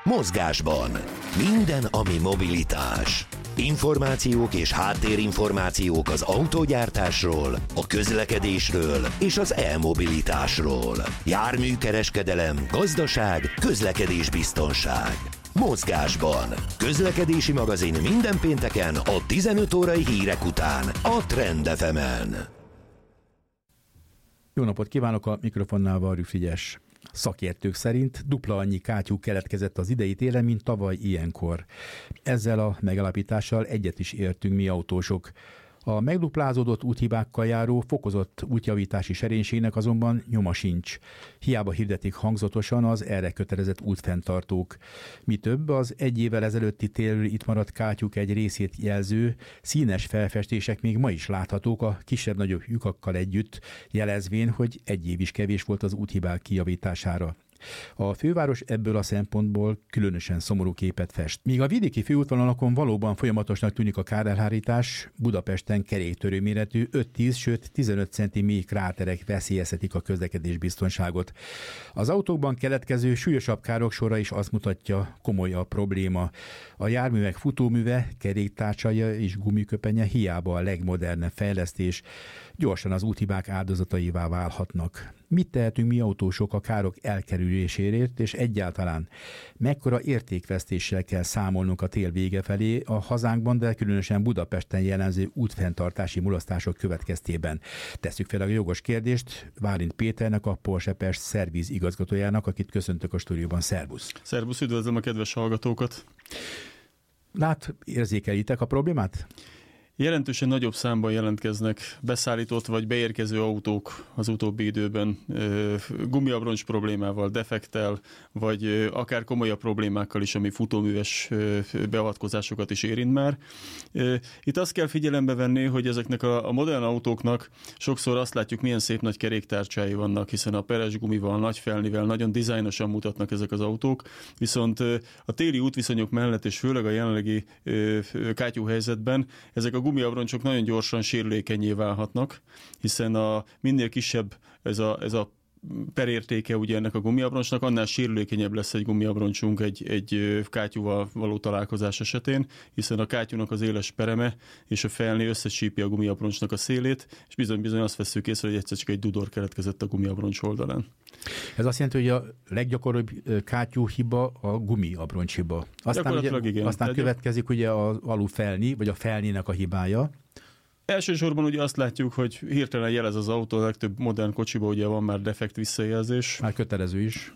Mozgásban. Minden, ami mobilitás. Információk és háttérinformációk az autógyártásról, a közlekedésről és az e-mobilitásról. Járműkereskedelem, gazdaság, közlekedésbiztonság. Mozgásban. Közlekedési magazin minden pénteken a 15 órai hírek után a Trend FM-en. Jó napot kívánok, a mikrofonnál Varjú Frigyes. Szakértők szerint dupla annyi kátyú keletkezett az idei télen, mint tavaly ilyenkor. Ezzel a megállapítással egyet is értünk mi autósok. A megduplázódott úthibákkal járó fokozott útjavítási serénységnek azonban nyoma sincs. Hiába hirdetik hangzatosan az erre kötelezett útfenntartók. Mi több, az egy évvel ezelőtti télről itt maradt kátyúk egy részét jelző színes felfestések még ma is láthatók a kisebb-nagyobb lyukakkal együtt, jelezvén, hogy egy év is kevés volt az úthibák kijavítására. A főváros ebből a szempontból különösen szomorú képet fest. Míg a vidéki főútvonalakon valóban folyamatosnak tűnik a kárelhárítás, Budapesten keréktörő méretű 5-10, sőt 15 centi mély kráterek veszélyeztetik a közlekedés biztonságot. Az autókban keletkező súlyosabb károk sora is azt mutatja, komoly a probléma. A járművek futóműve, keréktárcsaja és gumiköpenye hiába a legmodernebb fejlesztés, gyorsan az úthibák áldozataivá válhatnak. Mit tehetünk mi autósok a károk elkerüléséért, és egyáltalán mekkora értékvesztéssel kell számolnunk a tél vége felé a hazánkban, de különösen Budapesten jellemző útfenntartási mulasztások következtében? Tesszük fel a jogos kérdést Bálint Péternek, a Porsche Pest szerviz igazgatójának, akit köszöntök a stúdióban. Szervusz! Szervusz, üdvözlöm a kedves hallgatókat! Érzékelitek a problémát? Jelentősen nagyobb számban jelentkeznek beszállított vagy beérkező autók az utóbbi időben gumiabroncs problémával, defekttel, vagy akár komolyabb problémákkal is, ami futóműves beavatkozásokat is érint már. Itt azt kell figyelembe venni, hogy ezeknek a modern autóknak sokszor azt látjuk, milyen szép nagy keréktárcsái vannak, hiszen a peres gumival, nagy felnivel nagyon dizájnosan mutatnak ezek az autók, viszont a téli útviszonyok mellett, és főleg a jelenlegi kátyúhelyzetben ezek a gumiabroncsok nagyon gyorsan sérülékenyé válhatnak, hiszen minél kisebb ez a perértéke ugye ennek a gumiabroncsnak, annál sérülékenyebb lesz egy gumiabroncsunk egy kátyúval való találkozás esetén, hiszen a kátyúnak az éles pereme és a felné összesípja a gumiabroncsnak a szélét, és bizony azt vesszük észre, hogy egyszer csak egy dudor keletkezett a gumiabroncs oldalán. Ez azt jelenti, hogy a leggyakoribb kátyú hiba a gumiabroncs hiba. Aztán következik ugye az alufelni, vagy a felnének a hibája. Elsősorban ugye azt látjuk, hogy hirtelen jelez az autó, a legtöbb modern kocsiban ugye van már defekt visszajelzés. Már kötelező is.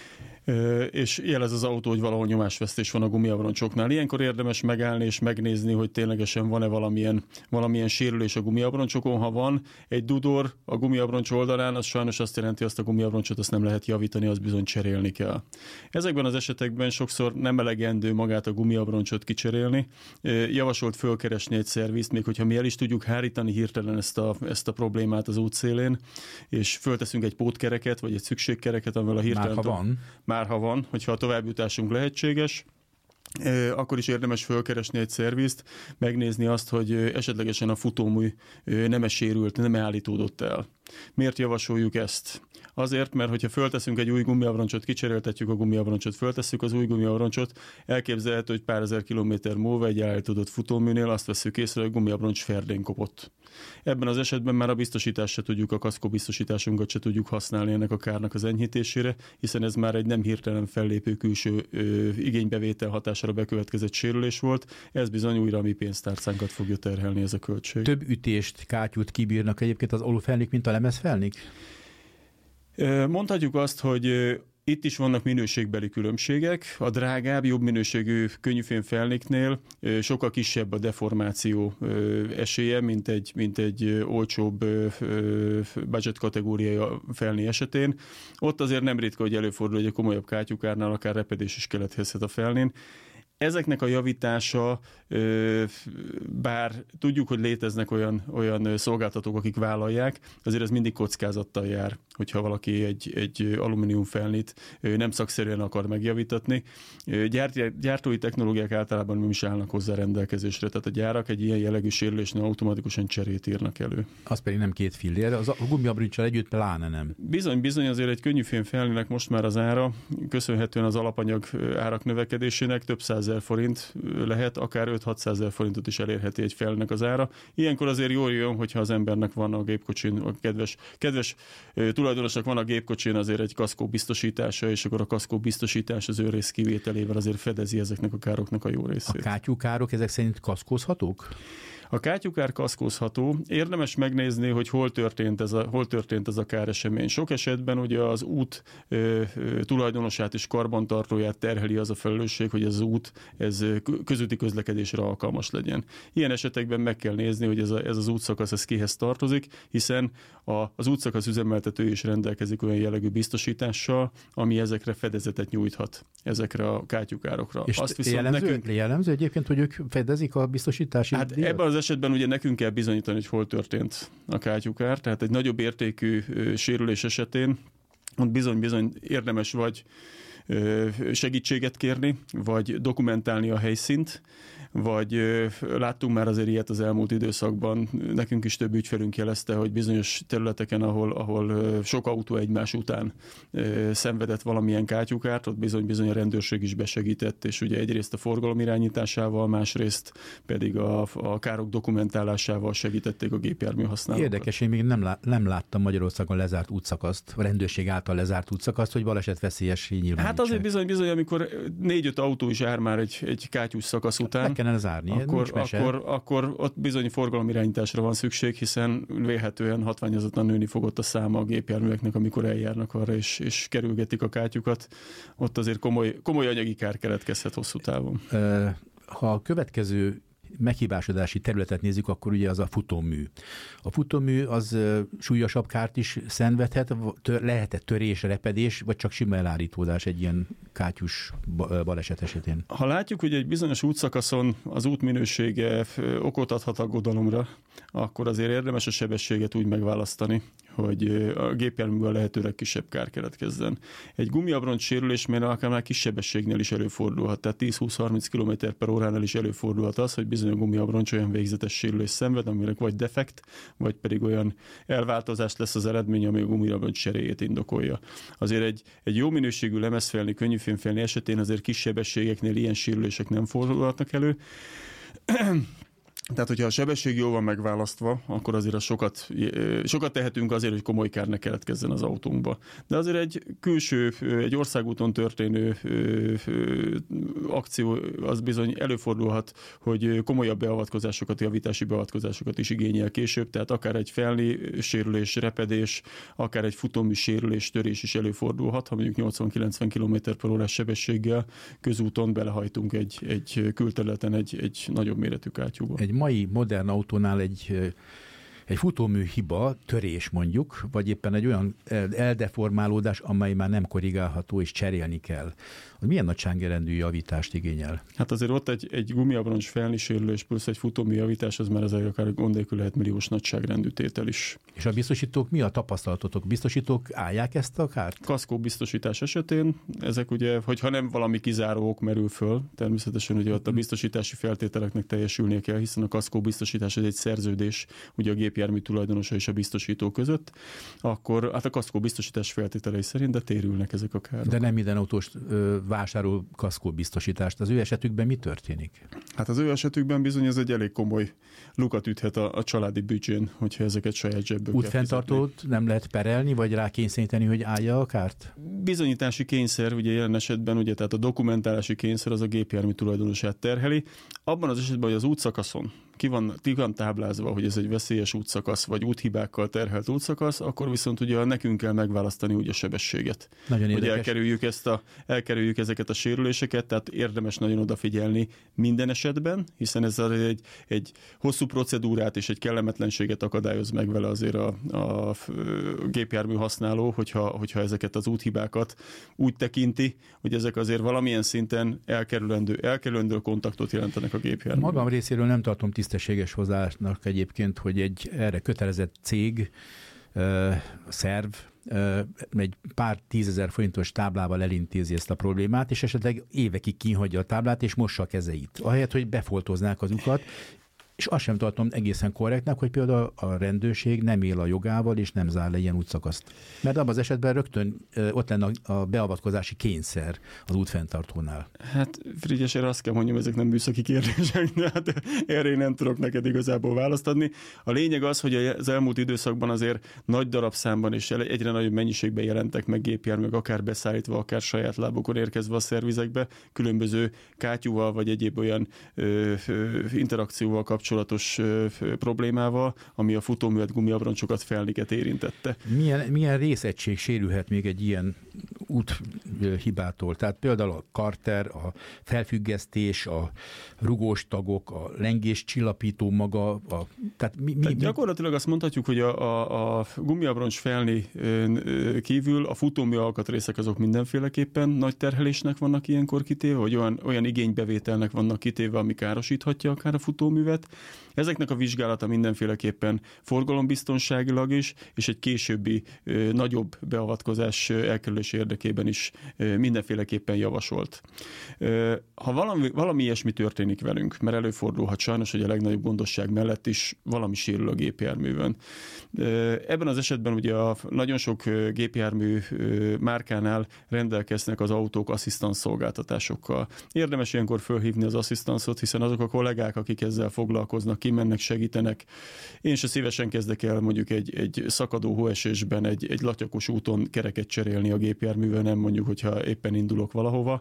És jelez az autó, hogy valahol nyomásvesztés van a gumiabroncsoknál. Ilyenkor érdemes megállni és megnézni, hogy ténylegesen van-e valamilyen sérülés a gumiabroncsokon. Ha van egy dudor a gumiabroncs oldalán, az sajnos azt jelenti, azt a gumiabroncsot azt nem lehet javítani, az bizony cserélni kell. Ezekben az esetekben sokszor nem elegendő magát a gumiabroncsot kicserélni. Javasolt fölkeresni egy szervizt, még hogyha mi el is tudjuk hárítani hirtelen ezt a problémát az útszélén, és fölteszünk egy pótkereket, vagy egy szükségkereket, amivel a hirtelen... Már ha van, hogyha a továbbjutásunk lehetséges, akkor is érdemes fölkeresni egy szervizt, megnézni azt, hogy esetlegesen a futómű nem sérült, nem állítódott el. Miért javasoljuk ezt? Azért, mert hogyha fölteszünk egy új gumiabroncsot, kicseréltetjük a gumiabroncsot, föltesszük az új gumiabroncsot, elképzelhető, hogy pár ezer kilométer múlva egy állítódott futóműnél azt veszük észre, hogy a gumiabroncs ferdén kopott. Ebben az esetben már a biztosítást se tudjuk, a kaszkó biztosításunkat se tudjuk használni ennek a kárnak az enyhítésére, hiszen ez már egy nem hirtelen fellépő külső igénybevétel hatására bekövetkezett sérülés volt, ez bizony újra a mi pénztárcánkat fogja terhelni ez a költség. Több ütést, kátyút kibírnak egyébként az alufelnik, mint a lemezfelnik? Mondhatjuk azt, hogy itt is vannak minőségbeli különbségek. A drágább, jobb minőségű könnyűfém felniknél sokkal kisebb a deformáció esélye, mint egy olcsóbb budget kategóriai felné esetén. Ott azért nem ritka, hogy előfordul, hogy a komolyabb kátyúkárnál akár repedés is keletkezhet a felnén. Ezeknek a javítása, bár tudjuk, hogy léteznek olyan szolgáltatók, akik vállalják, azért ez mindig kockázattal jár. hogyha valaki egy alumínium felnit nem szakszerűen akar megjavítatni. Gyártói technológiák általában nem is állnak hozzá rendelkezésre, tehát a gyárak egy ilyen jellegű sérülésnél automatikusan cserét írnak elő. Az pedig nem 2 fillér, az a gumiabronccsal együtt pláne nem. Bizony azért egy könnyűfém felnének most már az ára, köszönhetően az alapanyag árak növekedésének több 100 000 forint lehet, akár 5-600 000 forintot is elérheti egy felnek az ára. Ilyenkor azért jól jön, hogyha az embernek van a gépkocsin, a kedves tulajdonosnak van a gépkocsin azért egy kaszkó biztosítása, és akkor a kaszkó biztosítás az őrész kivételével azért fedezi ezeknek a károknak a jó részét. A kátyúkárok ezek szerint kaszkózhatók? A kátyúkár kaszkózható. Érdemes megnézni, hogy hol történt ez a káresemény. Sok esetben ugye az út tulajdonosát és karbantartóját terheli az a felelősség, hogy ez az út közúti közlekedésre alkalmas legyen. Ilyen esetekben meg kell nézni, hogy ez az útszakasz ez kihez tartozik, hiszen az útszakasz üzemeltető is rendelkezik olyan jellegű biztosítással, ami ezekre fedezetet nyújthat, ezekre a kátyúkárokra. És azt viszont jellemző egyébként, hogy ők fedezik a biztosítási díjat? Ebben az esetben ugye nekünk kell bizonyítani, hogy hol történt a kátyúkár, tehát egy nagyobb értékű sérülés esetén ott bizony érdemes vagy segítséget kérni, vagy dokumentálni a helyszínt, vagy láttunk már azért ilyet az elmúlt időszakban. Nekünk is több ügyfelünk jelezte, hogy bizonyos területeken, ahol sok autó egymás után szenvedett valamilyen kátyúkárt, ott bizony a rendőrség is besegített, és ugye egyrészt a forgalom irányításával, másrészt pedig a károk dokumentálásával segítették a gépjármű használókat. Érdekes, én még nem láttam Magyarországon lezárt útszakaszt, a rendőrség által lezárt útszakaszt, hogy balesetveszélyes nyilván. Hát azért bizony, amikor 4-5 autó is jár már egy kátyús szakasz után, meg kellene zárni, akkor ott bizony forgalomirányításra van szükség, hiszen vélhetően hatványozottan nőni fogott a száma a gépjárműveknek, amikor eljárnak arra és kerülgetik a kátyukat. Ott azért komoly anyagi kár keletkezhet hosszú távon. Ha a következő meghibásodási területet nézzük, akkor ugye az a futómű. A futómű az súlyosabb kárt is szenvedhet, lehet-e törés, repedés, vagy csak sima elállítódás egy ilyen kátyús baleset esetén? Ha látjuk, hogy egy bizonyos útszakaszon az út minősége okot adhat aggodalomra, akkor azért érdemes a sebességet úgy megválasztani, hogy a gépjárműből lehetőleg kisebb kár keletkezzen. Egy gumiabroncs sérülés akár már kis sebességnél is előfordulhat, tehát 10-20-30 km/h is előfordulhat az, hogy bizony a gumiabroncs olyan végzetes sérülés szenved, aminek vagy defekt, vagy pedig olyan elváltozás lesz az eredmény, ami a gumiabroncs cseréjét indokolja. Azért egy jó minőségű lemezfelni, könnyűfémfelni esetén azért kis sebességeknél ilyen sérülések nem fordulhatnak elő. Tehát, hogyha a sebesség jól van megválasztva, akkor azért sokat tehetünk azért, hogy komoly kár ne keletkezzen az autónkba. De azért egy országúton történő akció az bizony előfordulhat, hogy komolyabb beavatkozásokat, javítási beavatkozásokat is igényel később, tehát akár egy felni sérülés, repedés, akár egy futómű sérülés, törés is előfordulhat, ha mondjuk 80-90 km/h sebességgel közúton belehajtunk egy külterületen egy nagyobb méretű kátyúba. Egy mai modern autónál egy futómű hiba, törés mondjuk, vagy éppen egy olyan eldeformálódás, amely már nem korrigálható és cserélni kell. Milyen nagyságrendű javítást igényel? Hát azért ott egy gumiabroncs felni sérülés plusz egy futómű javítás, az már azért akár gond nélkül lehet milliós nagyságrendű tétel is. És a biztosítók, mi a tapasztalatotok? Biztosítók állják ezt a kárt? Kaszkó biztosítás esetén, ezek ugye, hogyha nem valami kizáró ok merül föl, természetesen ugye ott a biztosítási feltételeknek teljesülnie kell, hiszen a kaszkó biztosítás egy szerződés, ugye a gépjármű tulajdonosa és a biztosító között, akkor hát a kaszkó biztosítás feltételei szerint, de térülnek ezek a károk. De nem minden autós vásárol kaszkóbiztosítást. Az ő esetükben mi történik? Hát az ő esetükben bizony ez egy elég komoly lukat üthet a családi büdzsén, hogyha ezeket saját zsebből útfenntartót nem lehet perelni, vagy rá kényszeríteni, hogy állja a kárt? Bizonyítási kényszer, ugye jelen esetben, ugye, tehát a dokumentálási kényszer az a gépjármű tulajdonosát terheli. Abban az esetben, hogy az útszakaszon ki van táblázva, hogy ez egy veszélyes útszakasz, vagy úthibákkal terhelt útszakasz, akkor viszont ugye nekünk kell megválasztani úgy a sebességet. Nagyon érdekes. Hogy elkerüljük ezeket a sérüléseket, tehát érdemes nagyon odafigyelni minden esetben, hiszen ez egy hosszú procedúrát és egy kellemetlenséget akadályoz meg vele azért a gépjármű használó, hogyha ezeket az úthibákat úgy tekinti, hogy ezek azért valamilyen szinten elkerülendő kontaktot jelentenek a gépjármű. Magam részéről nem tartom tisztességes hozzáállásnak egyébként, hogy egy erre kötelezett cég, szerv egy pár 10 000 forintos táblával elintézi ezt a problémát, és esetleg évekig kínhagyja a táblát, és mossa a kezeit. Ahelyett, hogy befoltoznák az lyukat, és azt sem tartom egészen korrektnek, hogy például a rendőrség nem él a jogával, és nem zár le ilyen útszakaszt. Mert abban az esetben rögtön ott lenne a beavatkozási kényszer az útfenntartónál. Hát Frigyes, erre azt kell mondjam, ezek nem műszaki kérdések, de hát erre én nem tudok neked igazából választ adni. A lényeg az, hogy az elmúlt időszakban azért nagy darabszámban és egyre nagyobb mennyiségben jelentek meg gépjárművek, akár beszállítva, akár saját lábukon érkezve a szervizekbe, különböző kátyúval vagy egyéb olyan interakcióval kapcsolatos problémával, ami a futóművet, gumiabroncsokat, felniket érintette. Milyen részegység sérülhet még egy ilyen úthibától? Tehát például a karter, a felfüggesztés, a rugós tagok, a lengés csillapító maga, tehát gyakorlatilag azt mondhatjuk, hogy a gumiabroncs felni kívül a futómű alkatrészek azok mindenféleképpen nagy terhelésnek vannak ilyenkor kitéve, vagy olyan igénybevételnek vannak kitéve, ami károsíthatja akár a futóművet. Ezeknek a vizsgálata mindenféleképpen forgalombiztonságilag is, és egy későbbi nagyobb beavatkozás elkerülés érdekében is mindenféleképpen javasolt. Ha valami ilyesmi történik velünk, mert előfordulhat sajnos, hogy a legnagyobb gondosság mellett is valami sérül a gépjárművön. Ebben az esetben ugye nagyon sok gépjármű márkánál rendelkeznek az autók asszisztans szolgáltatásokkal. Érdemes ilyenkor fölhívni az asszisztanszot, hiszen azok a kollégák, akik ezzel foglalkoznak, kimennek, segítenek. Én se szívesen kezdek el mondjuk egy szakadó hóesésben egy latyakos úton kereket cserélni a gépjárművel, nem mondjuk, hogyha éppen indulok valahova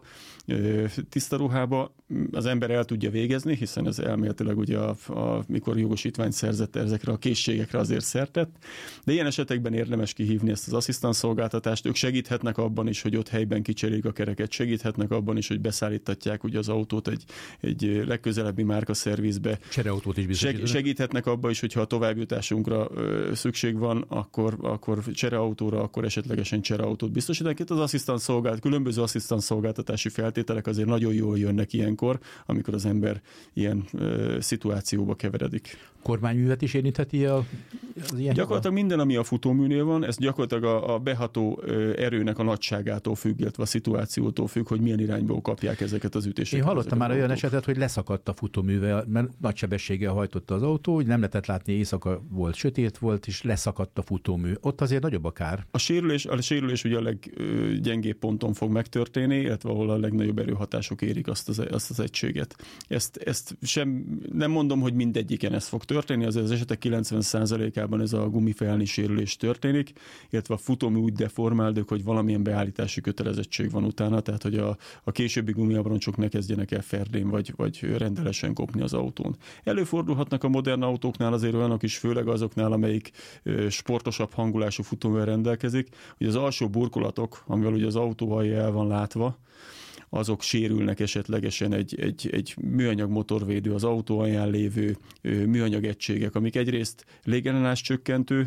tiszta ruhába. Az ember el tudja végezni, hiszen ez elméletileg ugye mikor jogosítványt szerzett ezekre a készségekre azért szertett. De ilyen esetekben érdemes kihívni ezt az asszisztans szolgáltatást. Ők segíthetnek abban is, hogy ott helyben kicserélik a kereket, segíthetnek abban is, hogy beszállítatják ugye az autót egy legközelebbi márkaszervizbe. Csereautót is biztosítanak. Segíthetnek abban is, hogyha a továbbjutásunkra szükség van, akkor csereautóra, akkor esetlegesen csereautót biztosítanak. Itt az különböző asszisztans szolgáltatási feltételek azért nagyon jól jönnek ilyenkor, amikor az ember ilyen szituációba keveredik. Kormányművet is érintheti az ilyen? Gyakorlatilag minden, ami a futóműnél van, ez gyakorlatilag a beható erőnek a nagyságától függ, illetve a szituációtól függ, hogy milyen irányból kapják ezeket az ütéseket. Én hallottam már olyan esetet, hogy leszakadt a futóműve, mert nagy sebességgel hajtotta az autó, hogy nem lehetett látni, éjszaka volt, sötét volt, és leszakadt a futómű. Ott azért nagyobb a kár. A sérülés ugye a leggyengébb ponton fog megtörténni, illetve ahol a legnagyobb erőhatások érik azt az egységet. Ezt sem nem mondom, hogy mindegyiken ez fog történni, azért az esetek 90%-ában ez a gumifelni sérülés történik, illetve a futómű úgy deformálódik, hogy valamilyen beállítási kötelezettség van utána, tehát hogy a későbbi gumiabroncsok ne kezdjenek el ferdén vagy rendelesen kopni az autón. Előfordulhatnak a modern autóknál azért olyanok is, főleg azoknál, amelyik sportosabb hangulású futóművel rendelkezik, hogy az alsó burkolatok, amivel ugye az autó alja el van látva, azok sérülnek esetlegesen egy műanyag motorvédő, az autó alján lévő műanyag egységek, amik egyrészt légellenállás csökkentő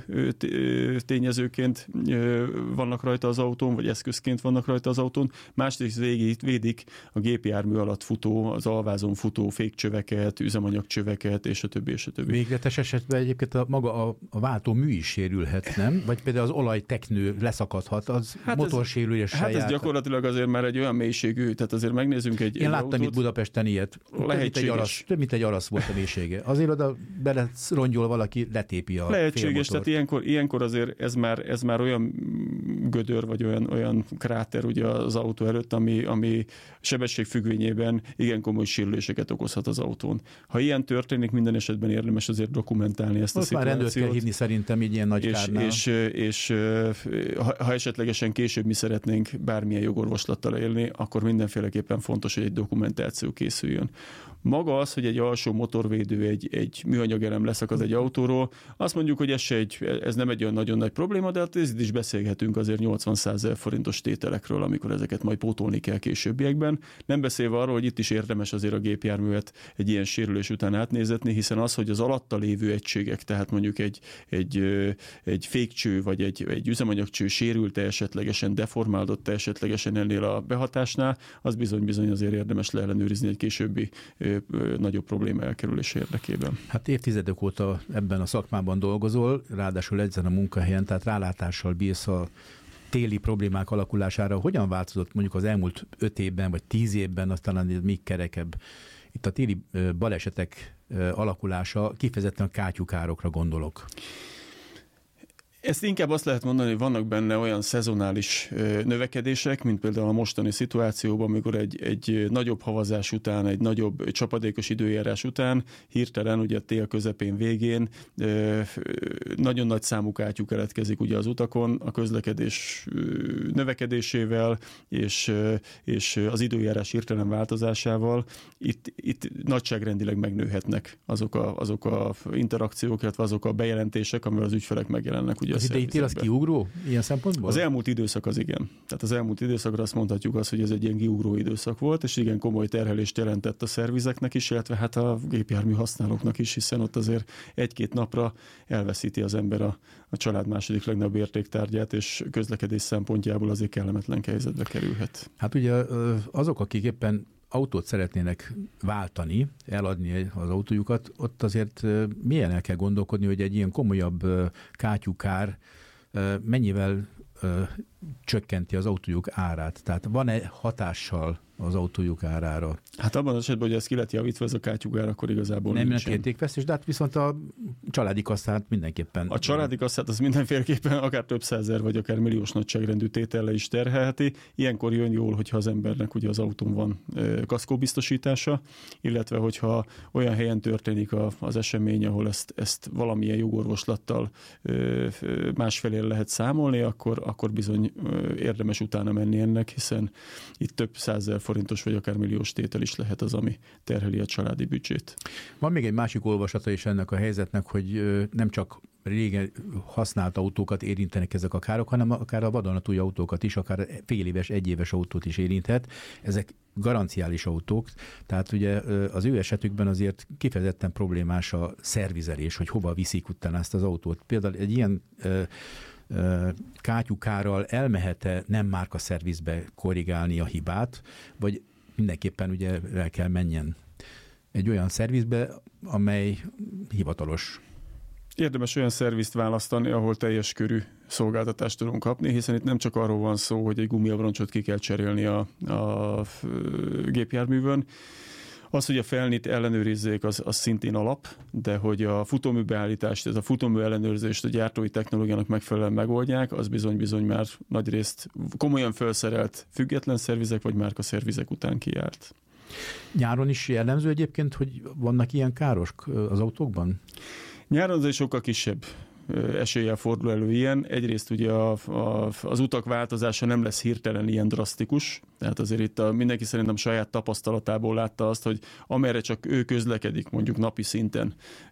tényezőként vannak rajta az autón, vagy eszközként vannak rajta az autón, másrészt védik a gépjármű alatt futó, az alvázon futó fékcsöveket, üzemanyagcsöveket, és a többi, és a többi. Végletes esetben egyébként maga a váltó mű is sérülhet, nem? Vagy például az olajteknő leszakadhat, az motorsérülés saját. Hát ez gyakorlatilag azért már egy olyan mélységű, tehát azért megnézzünk egy Én láttam itt Budapesten ilyet. Több mint egy arasz volt a mélysége. Azért oda bele rongyol valaki, letépi a lehetséges, tehát ilyenkor azért ez már olyan gödör, vagy olyan kráter ugye az autó előtt, ami sebesség függvényében igen komoly sérüléseket okozhat az autón. Ha ilyen történik, minden esetben érdemes azért dokumentálni ezt a szituációt. Már rendőrt kell hívni szerintem így ilyen nagy kárnál. És ha esetlegesen később mi szeretnénk bármilyen jogorvoslattal élni, akkor mindenféleképpen fontos, hogy egy dokumentáció készüljön. Maga az, hogy egy alsó motorvédő, egy műanyag-elem leszakad egy autóról, azt mondjuk, hogy ez nem egy olyan nagyon nagy probléma, de hát itt is beszélhetünk azért 80-100 ezer forintos tételekről, amikor ezeket majd pótolni kell későbbiekben. Nem beszélve arról, hogy itt is érdemes azért a gépjárművet egy ilyen sérülés után átnézetni, hiszen az, hogy az alatta lévő egységek, tehát mondjuk egy fékcső vagy egy üzemanyagcső sérült-e esetlegesen, deformálódott-e esetlegesen ennél a behatásnál, az bizony azért érdemes leellenőrizni egy későbbi nagyobb probléma elkerülése érdekében. Hát évtizedek óta ebben a szakmában dolgozol, ráadásul ezen a munkahelyen, tehát rálátással bírsz a téli problémák alakulására. Hogyan változott mondjuk az elmúlt 5 évben, vagy 10 évben, aztán még kerekebb? Itt a téli balesetek alakulása, kifejezetten a kátyukárokra gondolok. Ezt inkább azt lehet mondani, hogy vannak benne olyan szezonális növekedések, mint például a mostani szituációban, amikor egy nagyobb havazás után, egy nagyobb csapadékos időjárás után hirtelen ugye a tél közepén végén nagyon nagy számú kátyú keletkezik ugye az utakon a közlekedés növekedésével és az időjárás hirtelen változásával. Itt nagyságrendileg megnőhetnek azok a interakciók, illetve azok a bejelentések, amivel az ügyfelek megjelennek ugye. Az idei tél az kiugró ilyen szempontból? Az elmúlt időszak az igen. Tehát az elmúlt időszakra azt mondhatjuk hogy ez egy ilyen kiugró időszak volt, és igen komoly terhelést jelentett a szervizeknek is, illetve hát a gépjármű használóknak is, hiszen ott azért 1-2 napra elveszíti az ember a család második legnagyobb értéktárgyát, és közlekedés szempontjából azért kellemetlen helyzetbe kerülhet. Hát ugye azok, akik éppen autót szeretnének váltani, eladni az autójukat, ott azért milyen el kell gondolkodni, hogy egy ilyen komolyabb kátyukár mennyivel csökkenti az autójuk árát? Tehát van-e hatással az autójuk árára? Hát abban az esetben, hogy ez ki lett javítva, ez a kátyukár, akkor igazából nem nincsen. Értékvesztés, de hát viszont a családi kasszát mindenképpen. A családi kasszát az mindenféleképpen akár több százezer, vagy akár milliós nagyságrendű tétellel is terhelheti. Ilyenkor jön jól, hogyha az embernek ugye az autón van kaszkóbiztosítása, illetve hogyha olyan helyen történik az esemény, ahol ezt valamilyen jogorvoslattal másfelé lehet számolni, akkor bizony érdemes utána menni ennek, hiszen itt több 100 000 forintos vagy akár milliós tétel is lehet az, ami terheli a családi büdzsét. Van még egy másik olvasata is ennek a helyzetnek, hogy nem csak régen használt autókat érintenek ezek a károk, hanem akár a vadonatúj autókat is, akár fél éves, 1 éves autót is érinthet. Ezek garanciális autók, tehát ugye az ő esetükben azért kifejezetten problémás a szervizelés, hogy hova viszik utána ezt az autót. Például egy ilyen kátyukárral elmehet-e nem márka szervizbe korrigálni a hibát, vagy mindenképpen ugye el kell menjen egy olyan szervizbe, amely hivatalos. Érdemes olyan szervizt választani, ahol teljes körű szolgáltatást tudunk kapni, hiszen itt nem csak arról van szó, hogy egy gumiabroncsot ki kell cserélni a gépjárművön. Az, hogy a felnit ellenőrizzék, az szintén alap, de hogy a futóműbeállítást, ez a futómű ellenőrzést a gyártói technológiának megfelelően megoldják, az bizony már nagyrészt komolyan felszerelt független szervizek vagy márkaszervizek után kijárt. Nyáron is jellemző egyébként, hogy vannak ilyen károk az autókban? Nyáron azért sokkal kisebb eséllyel fordul elő ilyen. Egyrészt ugye az utak változása nem lesz hirtelen ilyen drasztikus, tehát azért itt mindenki szerintem saját tapasztalatából látta azt, hogy amerre csak ő közlekedik mondjuk napi szinten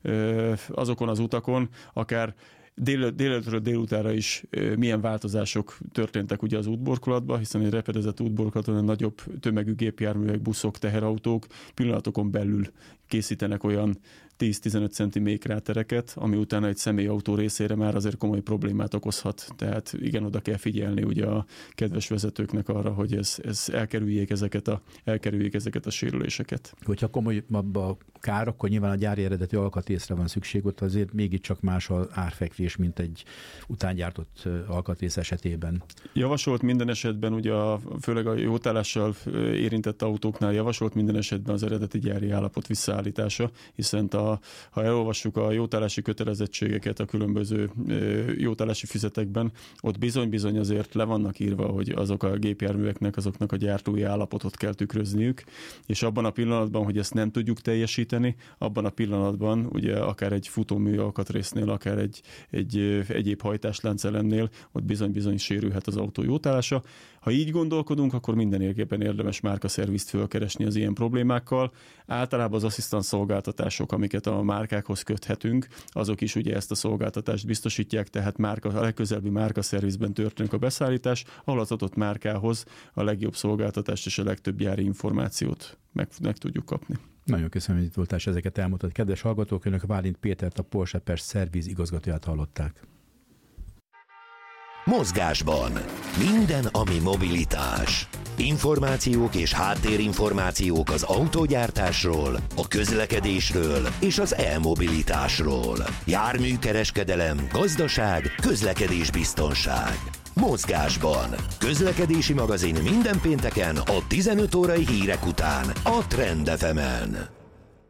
azokon az utakon, akár délelőttről délutára is milyen változások történtek ugye az útburkolatban, hiszen egy repedezett útburkolaton a nagyobb tömegű gépjárművek, buszok, teherautók pillanatokon belül készítenek olyan 10-15 centi méhkrátereket, ami utána egy személyautó részére már azért komoly problémát okozhat. Tehát igen, oda kell figyelni ugye a kedves vezetőknek arra, hogy ez elkerüljék ezeket a sérüléseket. Hogyha komolyabb a kár, akkor nyilván a gyári eredeti alkatrészre van szükség, ott azért mégiscsak más az árfekvés, mint egy utángyártott alkatrész esetében. Javasolt minden esetben, ugye főleg a jótállással érintett autóknál javasolt minden esetben az eredeti gyári állapot visszaállítása, hiszen ha elolvassuk a jótállási kötelezettségeket a különböző jótállási füzetekben, ott bizony azért le vannak írva, hogy azok a gépjárműveknek, azoknak a gyártói állapotot kell tükrözniük, és abban a pillanatban, hogy ezt nem tudjuk teljesíteni, abban a pillanatban ugye akár egy futómű alkatrésznél, akár egy egyéb hajtásláncelemnél, ott bizony sérülhet az autó jótállása. Ha így gondolkodunk, akkor mindenképpen érdemes márkaszervizt fölkeresni az ilyen problémákkal. Általában az asszisztans szolgáltatások, amiket a márkákhoz köthetünk, azok is ugye ezt a szolgáltatást biztosítják, tehát a legközelebbi márkaszervizben történik a beszállítás, ahol az adott márkához a legjobb szolgáltatást és a legtöbb gyári információt meg tudjuk kapni. Nagyon köszönöm, hogy itt voltál, és ezeket elmondtad. Kedves hallgatók, önök Bálint Pétert, a Porsche Pest Szerviz igazgatóját hallották. Mozgásban minden, ami mobilitás. Információk és háttérinformációk az autógyártásról, a közlekedésről és az e-mobilitásról. Járműkereskedelem, gazdaság, közlekedésbiztonság. Mozgásban. Közlekedési magazin minden pénteken a 15 órai hírek után a Trend FM-en.